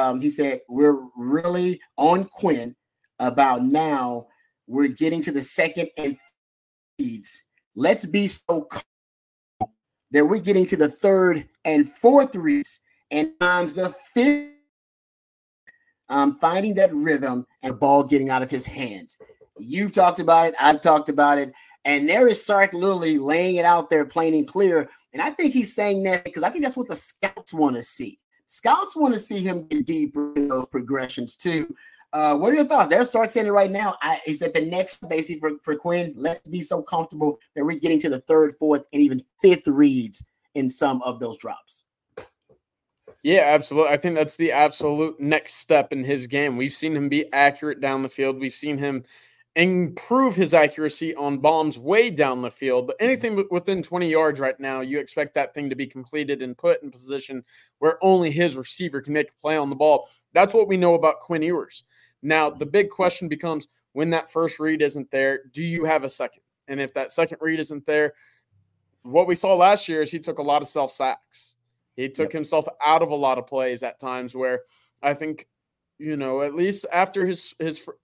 he said, we're really on Quinn about now we're getting to the second and leads. Let's be so calm that we're getting to the third and fourth reads and times the fifth. Finding that rhythm and the ball getting out of his hands. You've talked about it. I've talked about it. And there is Sark literally laying it out there plain and clear. And I think he's saying that because I think that's what the scouts want to see. Scouts want to see him get deeper in those progressions too. What are your thoughts? There's Sark saying it right now. He said the next basically for Quinn, let's be so comfortable that we're getting to the third, fourth, and even fifth reads in some of those drops. Yeah, absolutely. I think that's the absolute next step in his game. We've seen him be accurate down the field. We've seen him improve his accuracy on bombs way down the field. But anything within 20 yards right now, you expect that thing to be completed and put in position where only his receiver can make a play on the ball. That's what we know about Quinn Ewers. Now, the big question becomes when that first read isn't there, do you have a second? And if that second read isn't there, what we saw last year is he took a lot of self-sacks. He took himself out of a lot of plays at times where I think, at least after his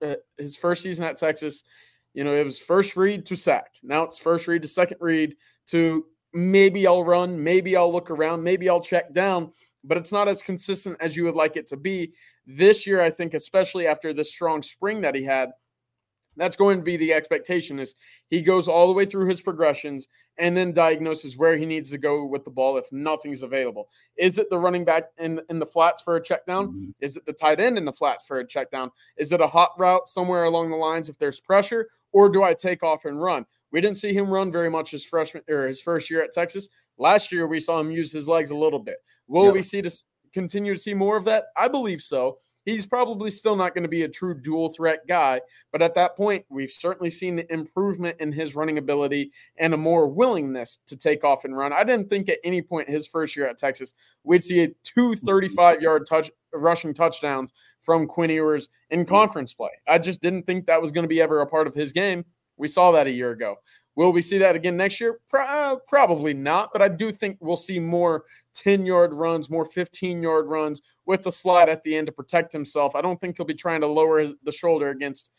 first season at Texas, it was first read to sack. Now it's first read to second read to maybe I'll run, maybe I'll look around, maybe I'll check down, but it's not as consistent as you would like it to be. This year, I think, especially after the strong spring that he had, that's going to be the expectation is he goes all the way through his progressions and then diagnoses where he needs to go with the ball if nothing's available. Is it the running back in the flats for a check down? Mm-hmm. Is it the tight end in the flats for a check down? Is it a hot route somewhere along the lines if there's pressure, or do I take off and run? We didn't see him run very much his first year at Texas. Last year, we saw him use his legs a little bit. Will we continue to see more of that? I believe so. He's probably still not going to be a true dual threat guy, but at that point, we've certainly seen the improvement in his running ability and a more willingness to take off and run. I didn't think at any point his first year at Texas we'd see two 35-yard rushing touchdowns from Quinn Ewers in conference play. I just didn't think that was going to be ever a part of his game. We saw that a year ago. Will we see that again next year? Probably not, but I do think we'll see more 10-yard runs, more 15-yard runs with the slide at the end to protect himself. I don't think he'll be trying to lower the shoulder against,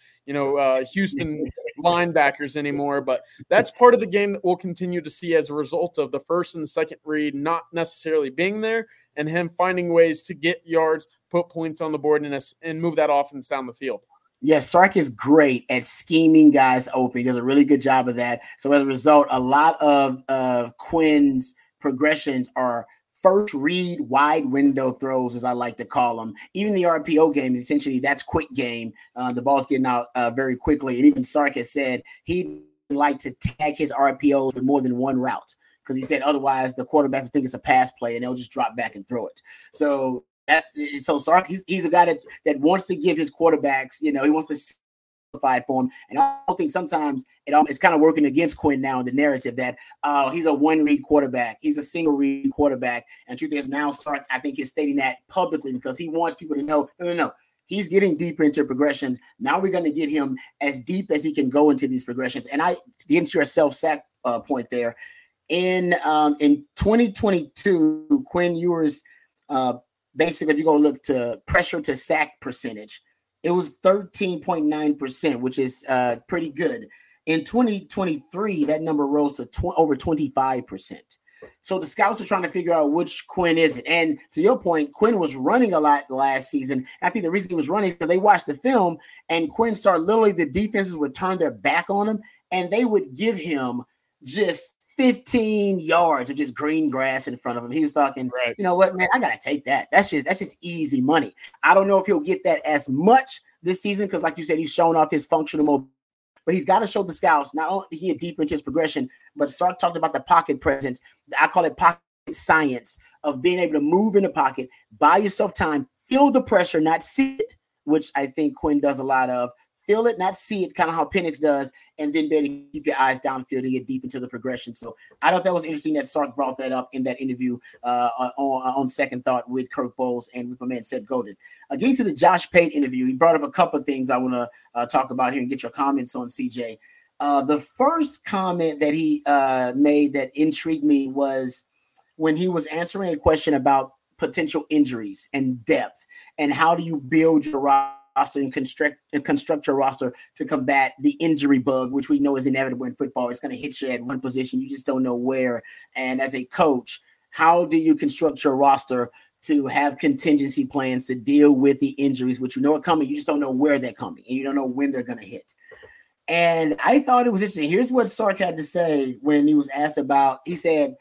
Houston linebackers anymore, but that's part of the game that we'll continue to see as a result of the first and the second read not necessarily being there and him finding ways to get yards, put points on the board, and move that offense down the field. Yes, Sark is great at scheming guys open. He does a really good job of that. So as a result, a lot of Quinn's progressions are first read wide window throws, as I like to call them. Even the RPO game, essentially, that's quick game. The ball's getting out very quickly. And even Sark has said he'd like to tag his RPOs with more than one route because he said otherwise the quarterback will think it's a pass play and they'll just drop back and throw it. So Sark, he's a guy that wants to give his quarterbacks, he wants to simplify for him. And I don't think sometimes it's kind of working against Quinn now in the narrative that he's a one-read quarterback. He's a single-read quarterback. And the truth is now Sark, I think, is stating that publicly because he wants people to know, no. He's getting deeper into progressions. Now we're going to get him as deep as he can go into these progressions. And to get into your self-sack point there, in 2022, Quinn Ewers basically, if you're going to look to pressure to sack percentage, it was 13.9%, which is pretty good. In 2023, that number rose to over 25%. So the scouts are trying to figure out which Quinn is it. And to your point, Quinn was running a lot last season. I think the reason he was running is because they watched the film and Quinn started literally the defenses would turn their back on him and they would give him just 15 yards of just green grass in front of him. He was talking, right. You know what, man, I got to take that. That's just easy money. I don't know if he'll get that as much this season because, like you said, he's showing off his functional mobility. But he's got to show the scouts not only he get deeper into his progression, but Sark talked about the pocket presence. I call it pocket science of being able to move in the pocket, buy yourself time, feel the pressure, not see it, which I think Quinn does a lot of. Feel it, not see it, kind of how Penix does, and then be able to keep your eyes downfield and get deep into the progression. So I thought that was interesting that Sark brought that up in that interview on Second Thought with Kirk Bohls and with my man Seth Godin. Getting to the Josh Pate interview, he brought up a couple of things I want to talk about here and get your comments on, CJ. The first comment that he made that intrigued me was when he was answering a question about potential injuries and depth, and how do you build your roster and construct your roster to combat the injury bug, which we know is inevitable in football. It's going to hit you at one position. You just don't know where. And as a coach, how do you construct your roster to have contingency plans to deal with the injuries, which you know are coming? You just don't know where they're coming, and you don't know when they're going to hit. And I thought it was interesting. Here's what Sark had to say when he was asked about, he said,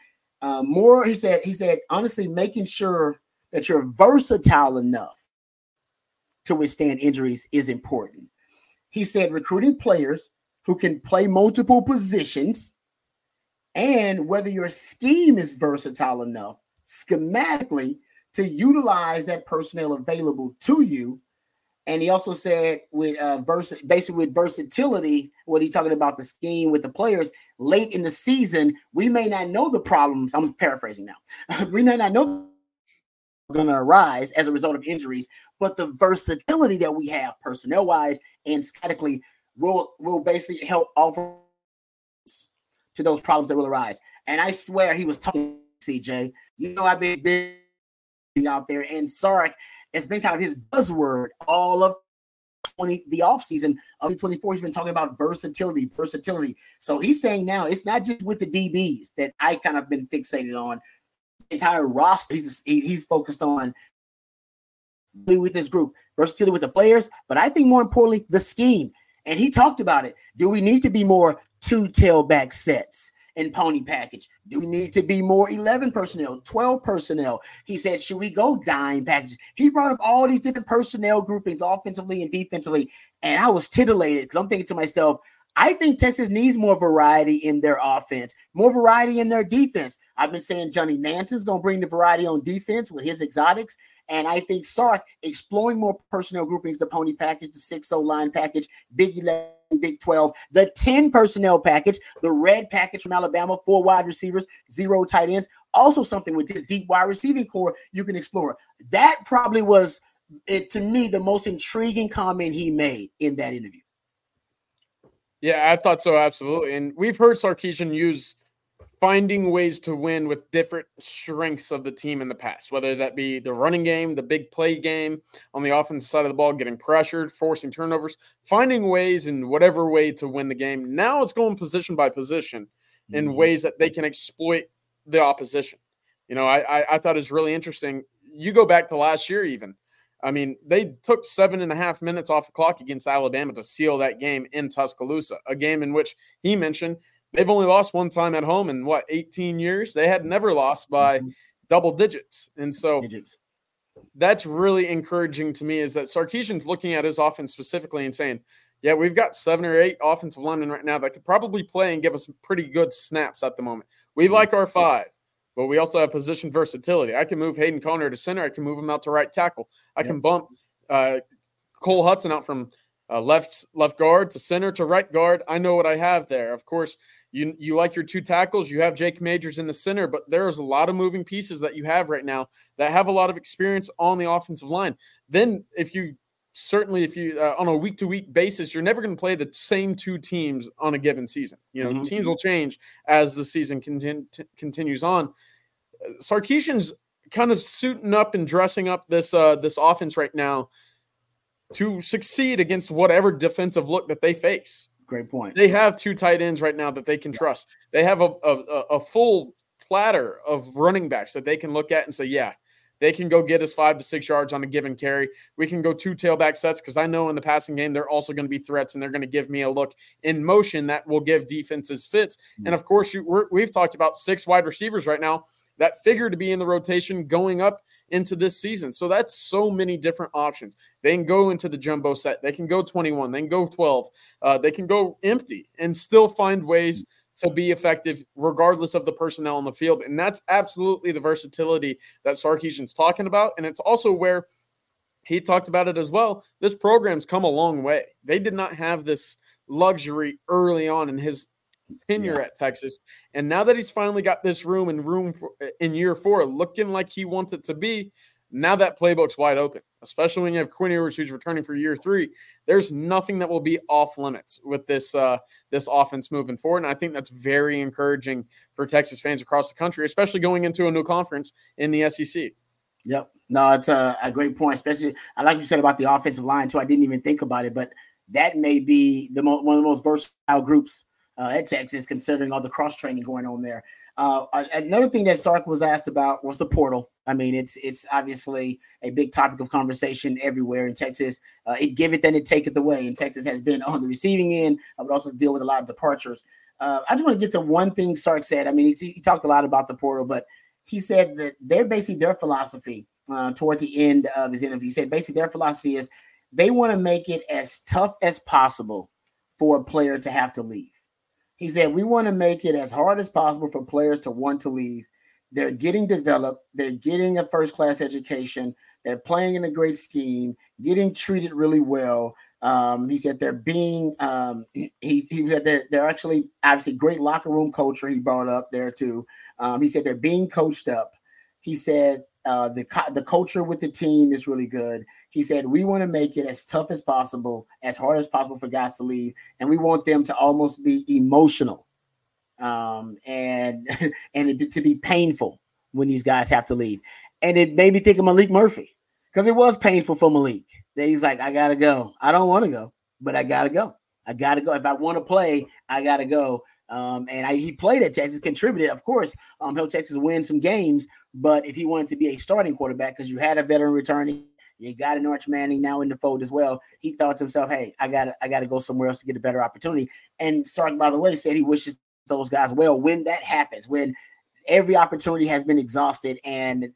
he said, honestly, making sure that you're versatile enough to withstand injuries is important. He said, recruiting players who can play multiple positions, and whether your scheme is versatile enough schematically to utilize that personnel available to you. And he also said with versatility, what he talking about the scheme with the players late in the season, we may not know the problems. I'm paraphrasing now. We may not know going to arise as a result of injuries, but the versatility that we have personnel wise and schematically will basically help offer to those problems that will arise. And I swear he was talking CJ. You know, I've been big out there, and Sark has been kind of his buzzword all of the offseason of 2024. He's been talking about versatility. So he's saying now it's not just with the DBs that I kind of been fixated on. The entire roster, he's focused on with this group, versatility with the players, but I think more importantly, the scheme. And he talked about it. Do we need to be more 2 tailback sets in pony package? Do we need to be more 11 personnel, 12 personnel? He said, should we go dime packages? He brought up all these different personnel groupings offensively and defensively. And I was titillated because I'm thinking to myself, I think Texas needs more variety in their offense, more variety in their defense. I've been saying Johnny Manson's going to bring the variety on defense with his exotics. And I think Sark exploring more personnel groupings, the pony package, the 6-0 line package, Big 11, Big 12, the 10 personnel package, the red package from Alabama, 4 wide receivers, 0 tight ends. Also something with this deep wide receiving core you can explore. That probably was, to me, the most intriguing comment he made in that interview. Yeah, I thought so, absolutely. And we've heard Sarkisian use finding ways to win with different strengths of the team in the past, whether that be the running game, the big play game, on the offensive side of the ball, getting pressured, forcing turnovers, finding ways in whatever way to win the game. Now it's going position by position in ways that they can exploit the opposition. You know, I thought it was really interesting. You go back to last year even. I mean, they took 7.5 minutes off the clock against Alabama to seal that game in Tuscaloosa, a game in which he mentioned they've only lost one time at home in, 18 years? They had never lost by double digits. And so that's really encouraging to me, is that Sarkisian's looking at his offense specifically and saying, yeah, we've got 7 or 8 offensive linemen right now that could probably play and give us pretty good snaps at the moment. We like our 5. But we also have position versatility. I can move Hayden Conner to center. I can move him out to right tackle. I can bump Cole Hudson out from left guard to center to right guard. I know what I have there. Of course, you like your 2 tackles. You have Jake Majors in the center, but there's a lot of moving pieces that you have right now that have a lot of experience on the offensive line. Then if you on a week-to-week basis, you're never going to play the same 2 teams on a given season. You know, teams will change as the season continues on. Sarkisian's kind of suiting up and dressing up this offense right now to succeed against whatever defensive look that they face. Great point. They have 2 tight ends right now that they can trust. They have a full platter of running backs that they can look at and say, yeah, they can go get us 5 to 6 yards on a given carry. We can go 2 tailback sets because I know in the passing game they're also going to be threats, and they're going to give me a look in motion that will give defenses fits. And, of course, we've talked about 6 wide receivers right now that figure to be in the rotation going up into this season. So that's so many different options. They can go into the jumbo set. They can go 21. They can go 12. They can go empty and still find ways to be effective regardless of the personnel on the field. And that's absolutely the versatility that Sarkisian's talking about. And it's also where he talked about it as well. This program's come a long way. They did not have this luxury early on in his tenure at Texas. And now that he's finally got this room in year 4 looking like he wants it to be, now that playbook's wide open, especially when you have Quinn Ewers who's returning for year 3. There's nothing that will be off limits with this offense moving forward. And I think that's very encouraging for Texas fans across the country, especially going into a new conference in the SEC. Yep. No, it's a great point, especially I like you said about the offensive line too. I didn't even think about it, but that may be one of the most versatile groups at Texas, considering all the cross training going on there. Another thing that Sark was asked about was the portal. I mean, it's obviously a big topic of conversation everywhere in Texas. It give it, then it take it away. And Texas has been on the receiving end, but also deal with a lot of departures. I just want to get to one thing Sark said. I mean, he talked a lot about the portal, but he said that their philosophy toward the end of his interview. He said basically their philosophy is they want to make it as tough as possible for a player to have to leave. He said, we want to make it as hard as possible for players to want to leave. They're getting developed. They're getting a first-class education. They're playing in a great scheme, getting treated really well. He said they're being he said they're actually obviously great locker room culture he brought up there too. He said they're being coached up. He said the culture with the team is really good. He said, we want to make it as tough as possible, as hard as possible for guys to leave. And we want them to almost be emotional and to be painful when these guys have to leave. And it made me think of Maalik Murphy because it was painful for Maalik. He's like, I got to go. I don't want to go, but I got to go. I got to go. If I want to play, I got to go. He played at Texas, contributed. Of course, helped Texas win some games. But if he wanted to be a starting quarterback, because you had a veteran returning, you got an Arch Manning now in the fold as well, he thought to himself, hey, I gotta go somewhere else to get a better opportunity. And Sark, by the way, said he wishes those guys well when that happens, when every opportunity has been exhausted and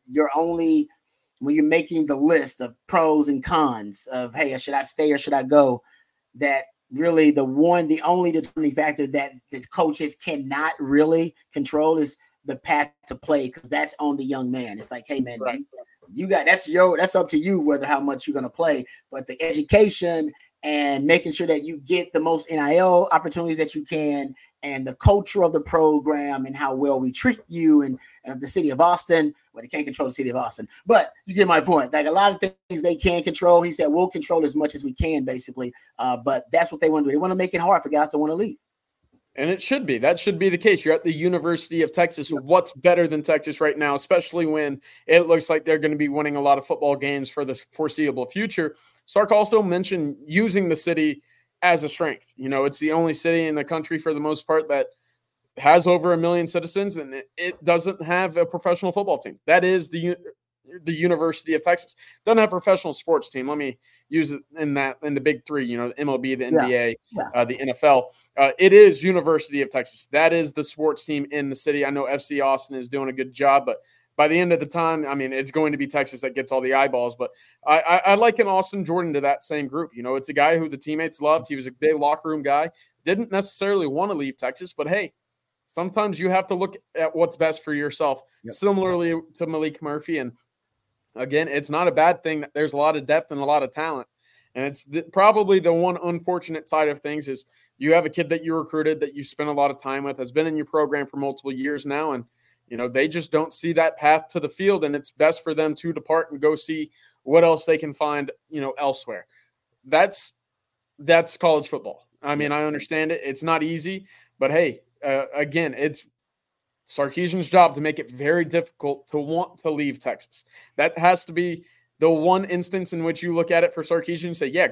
when you're making the list of pros and cons of, hey, should I stay or should I go, that really the only determining factor that the coaches cannot really control is the path to play, because that's on the young man. It's like, hey man, right. you got that's up to you how much you're going to play, but the education and making sure that you get the most NIL opportunities that you can, and the culture of the program and how well we treat you and the city of Austin. Well, they can't control the city of Austin, but you get my point. Like a lot of things they can control. He said, we'll control as much as we can, basically. But that's what they want to do. They want to make it hard for guys to want to leave. And it should be. That should be the case. You're at the University of Texas. What's better than Texas right now, especially when it looks like they're going to be winning a lot of football games for the foreseeable future? Sark also mentioned using the city as a strength. You know, it's the only city in the country for the most part that has over 1 million citizens, and it doesn't have a professional football team. That is the University of Texas. Doesn't have a professional sports team. Let me use it in the big three, you know, the MLB, the NBA, the NFL. It is University of Texas. That is the sports team in the city. I know FC Austin is doing a good job, but by the end of the time, I mean, it's going to be Texas that gets all the eyeballs. But I liken Austin Jordan to that same group. You know, it's a guy who the teammates loved. He was a big locker room guy. Didn't necessarily want to leave Texas, but hey, sometimes you have to look at what's best for yourself. Yep. Similarly to Maalik Murphy. And again, it's not a bad thing that there's a lot of depth and a lot of talent. And it's probably the one unfortunate side of things is you have a kid that you recruited that you spent a lot of time with, has been in your program for multiple years now, and you know they just don't see that path to the field, and it's best for them to depart and go see what else they can find, you know, elsewhere. That's college football. I mean, I understand it. It's not easy, but hey, again, it's Sarkisian's job to make it very difficult to want to leave Texas. That has to be the one instance in which you look at it for Sarkisian and say, yeah,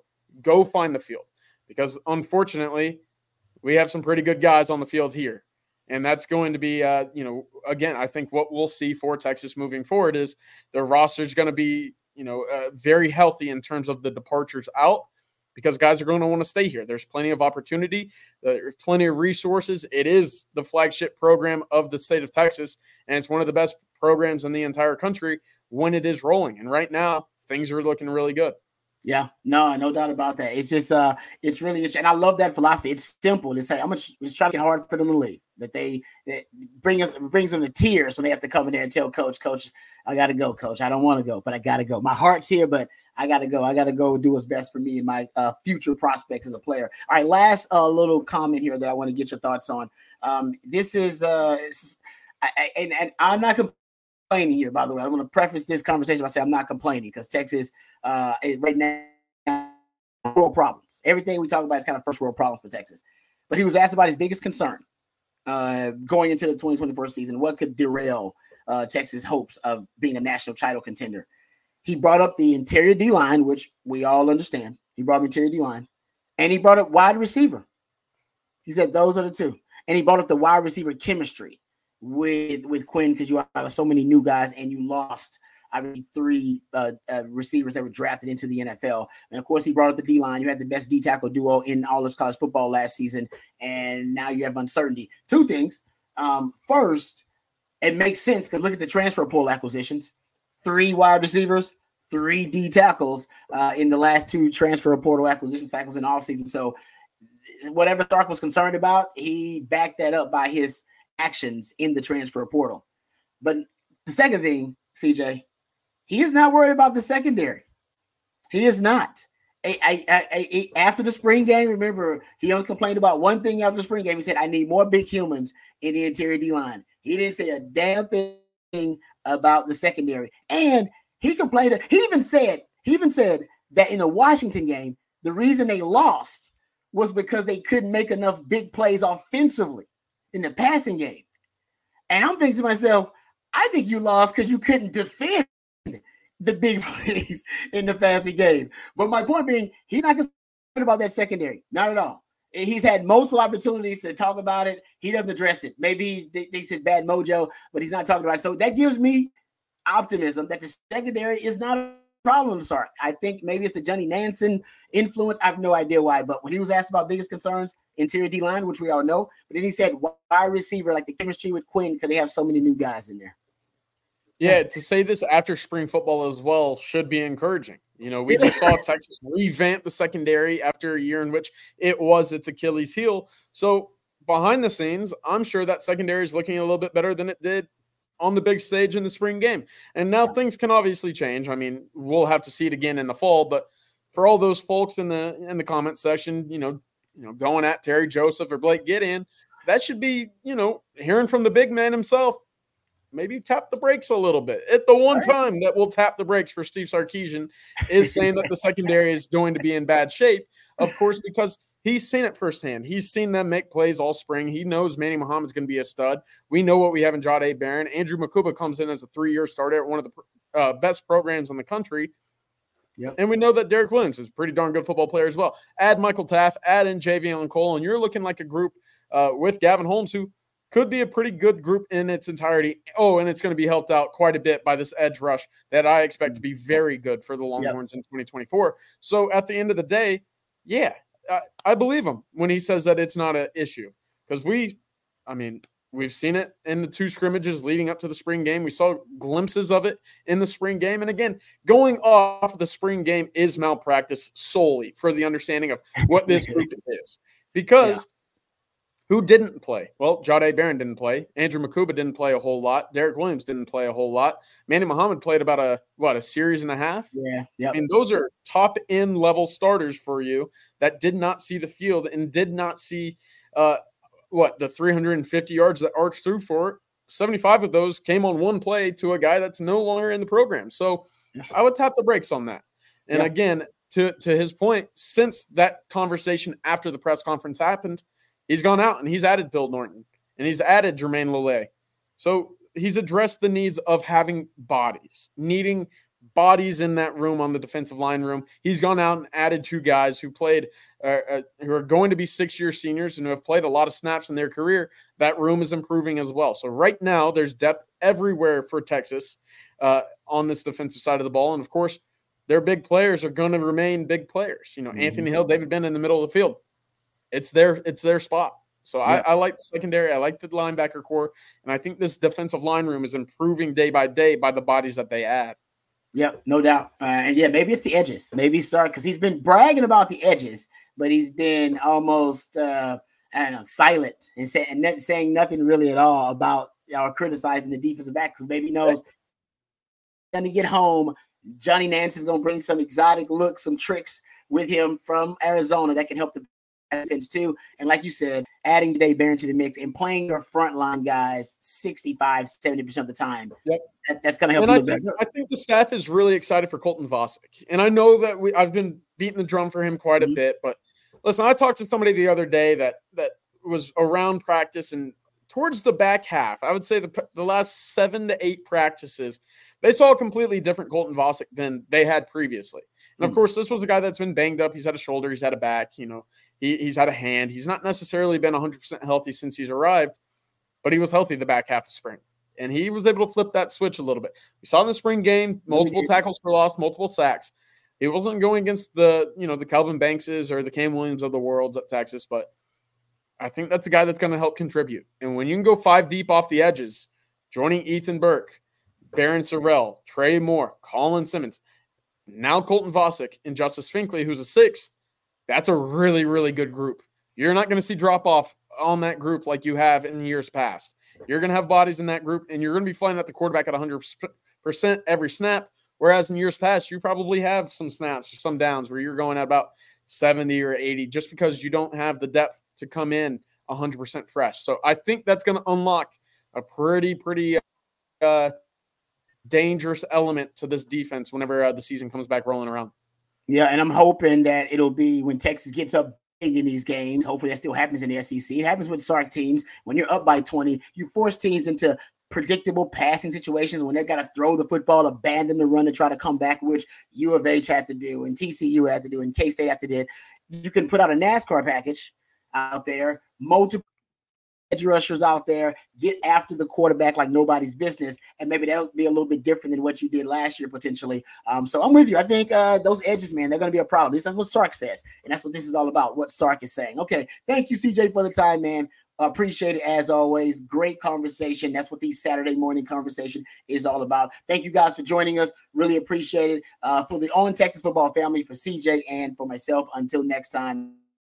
go find the field. Because unfortunately, we have some pretty good guys on the field here. And that's going to be, you know, again, I think what we'll see for Texas moving forward is the roster is going to be, you know, very healthy in terms of the departures out, because guys are going to want to stay here. There's plenty of opportunity. There's plenty of resources. It is the flagship program of the state of Texas, and it's one of the best programs in the entire country when it is rolling. And right now, things are looking really good. Yeah, no doubt about that. It's just, it's really, and I love that philosophy. It's simple to say, it's trying to get hard for them to leave. That brings them to tears when they have to come in there and tell coach, I got to go, coach. I don't want to go, but I got to go. My heart's here, but I got to go. I got to go do what's best for me and my future prospects as a player. All right, last little comment here that I want to get your thoughts on. This is, and I'm not complaining here, by the way. I want to preface this conversation by saying I'm not complaining, because Texas is right now world problems. Everything we talk about is kind of first world problems for Texas. But he was asked about his biggest concern going into the 2024 season. What could derail Texas' hopes of being a national title contender. He brought up the interior D-line, which we all understand. He brought up interior D-line, and he brought up wide receiver. He said those are the two. And he brought up the wide receiver chemistry with Quinn because you have so many new guys and you lost three receivers that were drafted into the NFL. And, of course, he brought up the D-line. You had the best D-tackle duo in all of college football last season, and now you have uncertainty. Two things. First, it makes sense because look at the transfer portal acquisitions. 3 wide receivers, 3 D tackles in the last 2 transfer portal acquisition cycles in offseason. So whatever Sark was concerned about, he backed that up by his actions in the transfer portal. But the second thing, CJ, he is not worried about the secondary. He is not. After the spring game, remember, he only complained about one thing after the spring game. He said, I need more big humans in the interior D-line. He didn't say a damn thing about the secondary. And he complained. He even said that in the Washington game, the reason they lost was because they couldn't make enough big plays offensively in the passing game. And I'm thinking to myself, I think you lost because you couldn't defend the big plays in the passing game. But my point being, he's not concerned about that secondary. Not at all. He's had multiple opportunities to talk about it. He doesn't address it. Maybe he thinks it's bad mojo, but he's not talking about it. So that gives me optimism that the secondary is not a problem, Sark. I think maybe it's the Johnny Nansen influence. I have no idea why. But when he was asked about biggest concerns, interior D-line, which we all know, but then he said wide receiver, like the chemistry with Quinn, because they have so many new guys in there. Yeah, to say this after spring football as well should be encouraging. You know, we just saw Texas revamp the secondary after a year in which it was its Achilles heel. So behind the scenes, I'm sure that secondary is looking a little bit better than it did on the big stage in the spring game. And now things can obviously change. I mean, we'll have to see it again in the fall, but for all those folks in the comment section, you know, going at Terry Joseph or Blake Gideon, that should be, hearing from the big man himself. Maybe tap the brakes a little bit. At the one time that we'll tap the brakes for Steve Sarkisian is saying that the secondary is going to be in bad shape, of course, because he's seen it firsthand. He's seen them make plays all spring. He knows Manny Muhammad's going to be a stud. We know what we have in Jahdae Barron. Andrew Makuba comes in as a 3-year starter at one of the best programs in the country. Yep. And we know that Derek Williams is a pretty darn good football player as well. Add Michael Taft, add in Javion Cole, and you're looking like a group with Gavin Holmes who could be a pretty good group in its entirety. Oh, and it's going to be helped out quite a bit by this edge rush that I expect to be very good for the Longhorns in 2024. So at the end of the day, yeah, I believe him when he says that it's not an issue because we've seen it in the 2 scrimmages leading up to the spring game. We saw glimpses of it in the spring game. And again, going off the spring game is malpractice solely for the understanding of what this group is because who didn't play? Well, Jahdae Barron didn't play. Andrew Makuba didn't play a whole lot. Derek Williams didn't play a whole lot. Manny Muhammad played about a series and a half. Yeah. Yep. I mean, those are top end level starters for you that did not see the field and did not see the 350 yards that Arch threw for it. 75 of those came on one play to a guy that's no longer in the program. So I would tap the brakes on that. And again, to his point, since that conversation after the press conference happened, he's gone out and he's added Bill Norton and he's added Jermaine Lele. So he's addressed the needs of having needing bodies in that room on the defensive line room. He's gone out and added 2 guys who played, who are going to be 6-year seniors and who have played a lot of snaps in their career. That room is improving as well. So right now there's depth everywhere for Texas on this defensive side of the ball. And of course, their big players are going to remain big players. Anthony Hill, David Benn in the middle of the field. It's their spot. So I like the secondary. I like the linebacker core. And I think this defensive line room is improving day by day by the bodies that they add. Yep, no doubt. And maybe it's the edges. Maybe Sark, because he's been bragging about the edges, but he's been almost, silent and saying nothing really at all about or criticizing the defensive back because maybe he knows going to get home. Johnny Nance is going to bring some exotic looks, some tricks with him from Arizona that can help the defense too. And like you said, adding Jahdae Barron to the mix and playing your frontline guys 65-70% of the time. Yep. That's going to help. And I think the staff is really excited for Colton Vasek. And I know that I've been beating the drum for him quite a bit, but listen, I talked to somebody the other day that was around practice and towards the back half, I would say the last 7 to 8 practices, they saw a completely different Colton Vasek than they had previously. And of course, this was a guy that's been banged up. He's had a shoulder, he's had a back, he's had a hand. He's not necessarily been 100% healthy since he's arrived, but he was healthy the back half of spring. And he was able to flip that switch a little bit. We saw in the spring game, multiple tackles for loss, multiple sacks. He wasn't going against the Calvin Bankses or the Cam Williams of the world at Texas, but I think that's a guy that's going to help contribute. And when you can go 5 deep off the edges, joining Ethan Burke, Barron Sorrell, Trey Moore, Colin Simmons, now Colton Vasek and Justice Finkley, who's a 6th, that's a really, really good group. You're not going to see drop-off on that group like you have in years past. You're going to have bodies in that group, and you're going to be flying at the quarterback at 100% every snap, whereas in years past, you probably have some snaps or some downs where you're going at about 70 or 80 just because you don't have the depth to come in 100% fresh. So I think that's going to unlock a pretty dangerous element to this defense whenever the season comes back rolling around. Yeah, and I'm hoping that it'll be when Texas gets up big in these games. Hopefully that still happens in the SEC. It happens with Sark teams. When you're up by 20, you force teams into predictable passing situations when they got to throw the football, abandon the run to try to come back, which U of H had to do and TCU had to do and K-State had to do. You can put out a NASCAR package out there, multiple edge rushers out there, get after the quarterback like nobody's business, and maybe that'll be a little bit different than what you did last year potentially. So I'm with you. I think those edges, man, they're going to be a problem. That's what Sark says, and that's what this is all about, what Sark is saying. Okay, thank you, CJ, for the time, man. Appreciate it as always. Great conversation. That's what these Saturday morning conversation is all about. Thank you guys for joining us. Really appreciate it. For the On Texas Football family, for CJ and for myself, until next time.